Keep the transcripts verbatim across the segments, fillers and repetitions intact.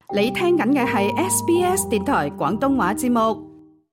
你聽緊嘅係 S B S 電台廣東話節目。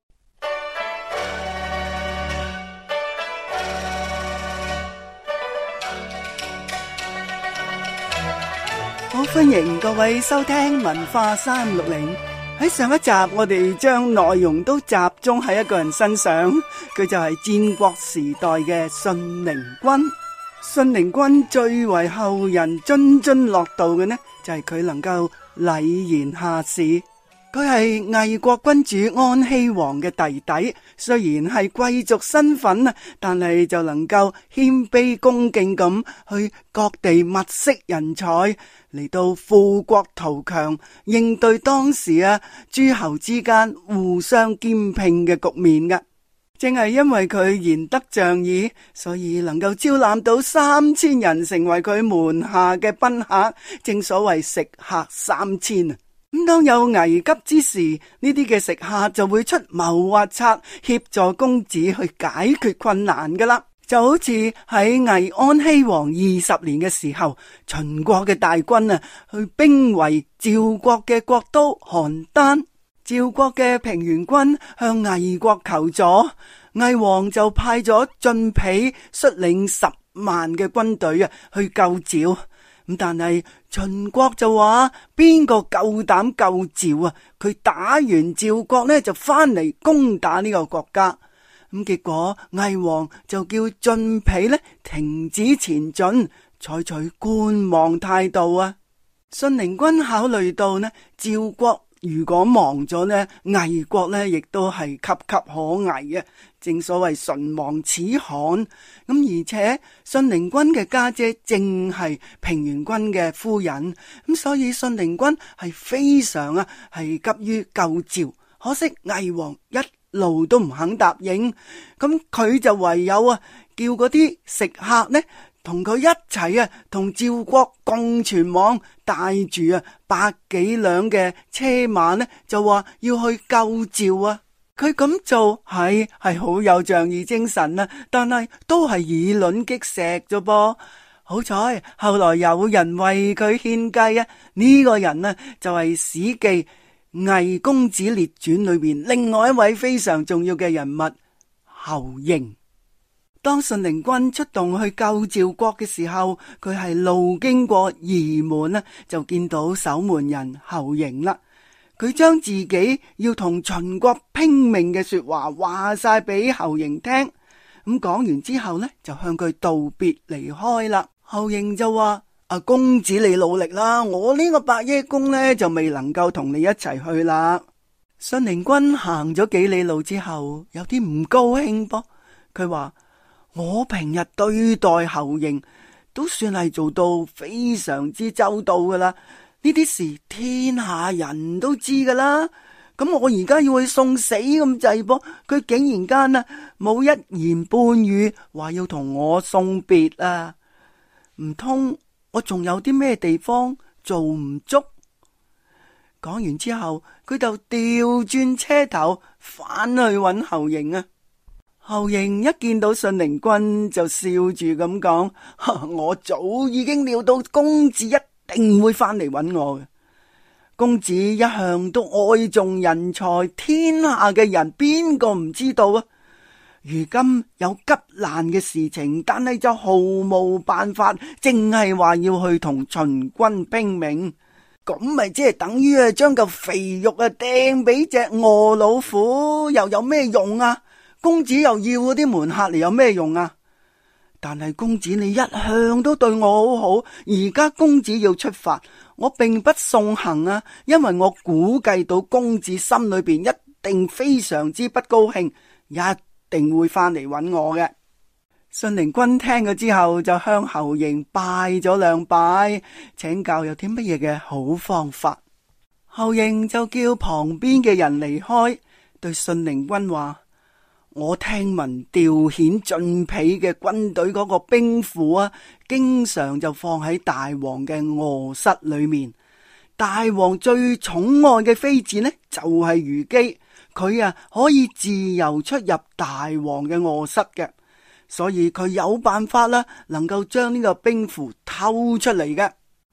好歡迎各位收聽文化三六零。喺上一集我哋將內容都集中喺一個人身上，佢就係戰國時代嘅信陵君。信陵君最為後人津津樂道嘅呢，就係佢能夠禮賢下士。佢係魏國君主安熙王嘅弟弟，雖然係貴族身份啊，但係就能夠謙卑恭敬咁去各地物色人才，嚟到富國圖強，應對當時啊諸侯之間互相兼併嘅局面嘅。正係因為佢賢德仗義，所以能夠招攬到三千人成為佢門下嘅賓客，正所謂食客三千啊！咁當有危急之時，呢啲嘅食客就會出謀劃策，協助公子去解決困難噶啦。就好似喺魏安熙王二十年嘅時候，秦國嘅大軍啊，去兵圍趙國嘅國都邯鄲。趙國嘅平原君向魏國求助，魏王就派咗晉鄙率領十萬嘅軍隊啊去救趙。咁但係秦國就話邊個夠膽救趙啊？佢打完趙國呢，就翻嚟攻打呢個國家。咁結果魏王就叫晉鄙呢停止前進，採取觀望態度啊。信陵君考慮到呢趙國如果亡咗呢，魏國呢亦都係岌岌可危啊！正所謂唇亡齒寒。咁而且信陵君嘅家姐正係平原君嘅夫人，咁所以信陵君係非常啊係急於救趙。可惜魏王一路都唔肯答應，咁佢就唯有啊叫嗰啲食客呢同佢一齊啊，同趙國共存亡，帶住啊百幾輛嘅車馬呢，就話要去救趙啊！佢咁做係係好有仗義精神啊，但係都係以卵擊石啫噃。好彩後來有人為佢獻計啊！呢、這個人呢就係、是《史記·魏公子列傳》裏邊另外一位非常重要嘅人物侯嬴。當信陵君出動去救趙國嘅時候，佢係路經過夷門啊，就見到守門人侯嬴啦。佢將自己要同秦國拼命嘅說話話晒俾侯嬴聽，咁講完之後呢，就向佢道別離開啦。侯嬴就話：啊，公子你努力啦，我呢個伯爺公呢，就未能夠同你一齊去啦。信陵君行咗幾里路之後，有啲唔高興噃，佢話：我平日對待侯嬴都算係做到非常之周到噶啦，呢啲事天下人都知噶啦。咁我而家要去送死咁滯噃，佢竟然間啊冇一言半語話要同我送別啊！唔通我仲有啲咩地方做唔足？講完之後，佢就調轉車頭返去揾侯嬴啊！侯嬴一見到信陵君就笑住咁講：我早已經料到公子一定會翻嚟揾我嘅。公子一向都愛重人才，天下嘅人邊個唔知道啊？如今有急難嘅事情，但係就毫無辦法，淨係話要去同秦軍拼命，咁咪即係等於啊將嚿肥肉啊掟俾隻餓老虎，又有咩用啊？公子又要嗰啲門客嚟有咩用啊？但係公子你一向都對我好好，而家公子要出發，我並不送行啊，因為我估計到公子心裏邊一定非常之不高興，一定會翻嚟揾我嘅。信陵君聽咗之後就向侯嬴拜咗兩拜，請教有啲乜嘢嘅好方法。侯嬴就叫旁邊嘅人離開，對信陵君話：我聽聞調遣晉鄙嘅軍隊嗰個兵符啊，經常就放喺大王嘅臥室裏面。大王最寵愛嘅妃子呢，就係虞姬，佢啊可以自由出入大王嘅臥室嘅，所以佢有辦法啦，能夠將呢個兵符偷出嚟嘅。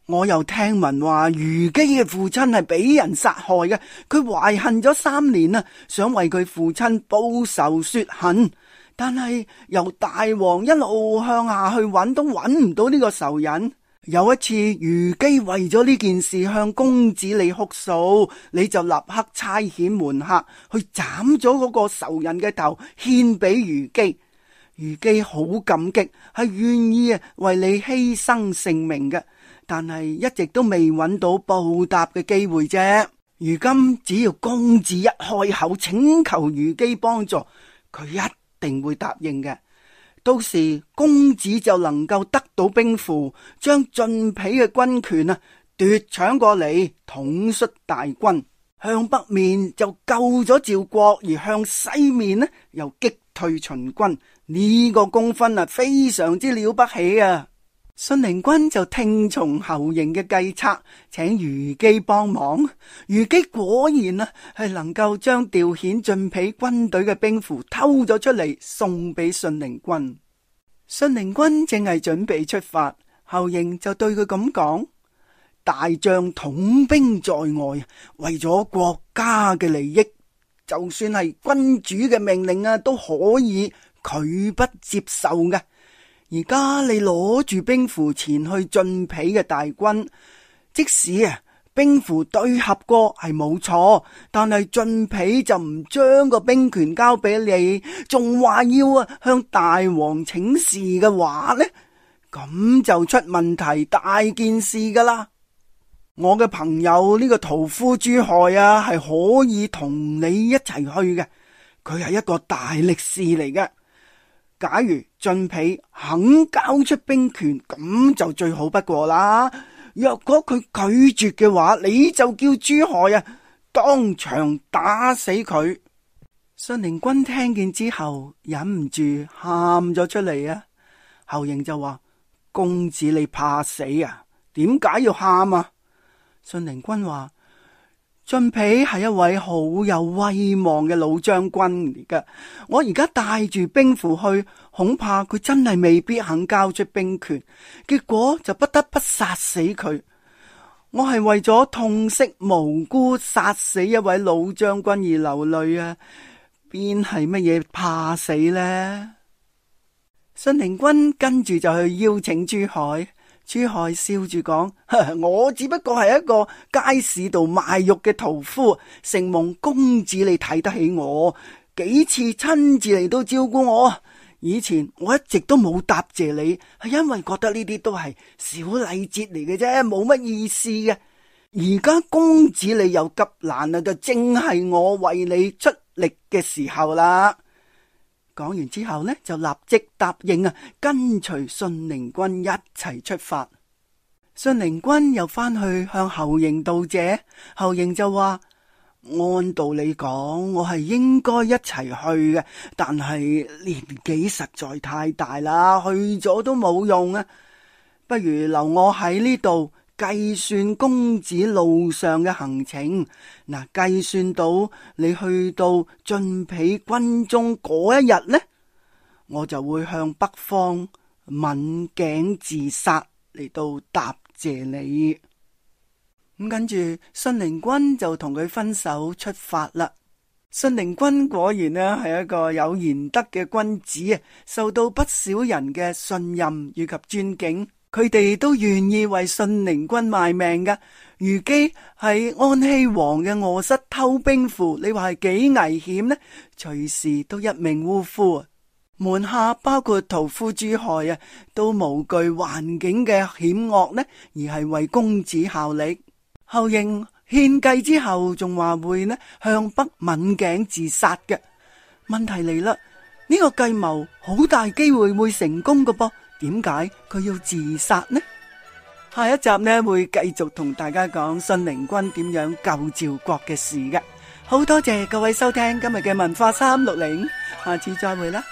我又聽聞話虞姬嘅父親係俾人殺害嘅，佢懷恨咗三年啊，想為佢父親報仇雪恨，但係由大王一路向下去揾都揾唔到呢個仇人。有一次虞姬為咗呢件事向公子你哭訴，你就立刻差遣門客去斬咗嗰個仇人嘅頭獻俾虞姬。虞姬好感激，係願意啊為你犧牲性命嘅，但係一直都未揾到報答嘅機會啫。如今只要公子一開口請求虞姬幫助，佢一定會答應嘅。到時公子就能夠得到兵符，將晉鄙嘅軍權啊奪搶過嚟，統率大軍，向北面就救咗趙國，而向西面呢又擊退秦軍。呢個功勳啊非常之了不起啊！信陵君就聽從侯嬴嘅計策，請虞姬幫忙。虞姬果然啊係能夠將調遣晉鄙軍隊嘅兵符偷咗出嚟，送俾信陵君。信陵君正係準備出發，侯嬴就對佢咁講：大將統兵在外，為咗國家嘅利益，就算係君主嘅命令啊都可以拒不接受嘅。而家你攞住兵符前去晉鄙嘅大軍，即使啊兵符對合過係冇錯，但係晉鄙就唔將個兵權交俾你，仲話要啊向大王請示嘅話呢，咁就出問題，大件事噶啦。我嘅朋友呢個屠夫朱亥啊係可以同你一齊去嘅，佢係一個大力士嚟嘅。假如晉鄙肯交出兵權，咁就最好不過啦。若果佢拒絕嘅話，你就叫朱亥啊當場打死佢。信陵君聽見之後忍唔住喊咗出嚟啊！侯嬴就話：公子你怕死啊？點解要喊啊？信陵君話：晉鄙係一位好有威望嘅老將軍嚟噶，我而家帶住兵符去，恐怕佢真係未必肯交出兵權，結果就不得不殺死佢。我係為咗痛惜無辜殺死一位老將軍而流淚啊，邊係乜嘢怕死呢？信陵君跟住就去邀請朱亥。朱亥笑住講：我只不過係一個街市度賣肉嘅屠夫，承蒙公子你睇得起我，幾次親自嚟到照顧我。以前我一直都冇答謝你，係因為覺得呢啲都係小禮節嚟嘅啫，冇乜意思嘅。而家公子你有急難啊，就正係我為你出力嘅時候啦。講完之後呢，就立即答應啊，跟隨信陵君一齊出發。信陵君又翻去向侯嬴道謝，侯嬴就話：按道理講，我係應該一齊去嘅，但係年紀實在太大啦，去咗都冇用啊，不如留我喺呢度計算公子路上嘅行程。嗱，計算到你去到晉鄙軍中嗰一日呢，我就會向北方刎頸自殺嚟到答謝你。咁跟住信陵君就同佢分手出發啦。信陵君果然呢係一個有賢德嘅君子啊，受到不少人嘅信任以及尊敬。佢哋都願意為信陵君賣命噶。虞姬喺安熙王嘅臥室偷兵符，你話係幾危險呢？隨時都一命嗚呼啊！門下包括屠夫朱亥啊，都無懼環境嘅險惡呢，而係為公子效力。侯嬴獻計之後，仲話會呢向北刎頸自殺嘅。問題嚟啦，呢個計謀好大機會會成功㗎噃。點解佢要自殺呢？下一集呢會繼續同大家講信陵君點樣救趙國嘅事嘅。好多謝各位收聽今日嘅文化三六零，下次再會啦。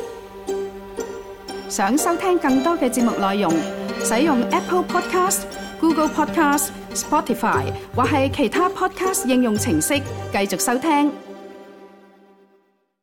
想收聽更多嘅節目內容，使用 Apple Podcast、 Google Podcast、Spotify 或係其他 Podcast 應用程式繼續收聽。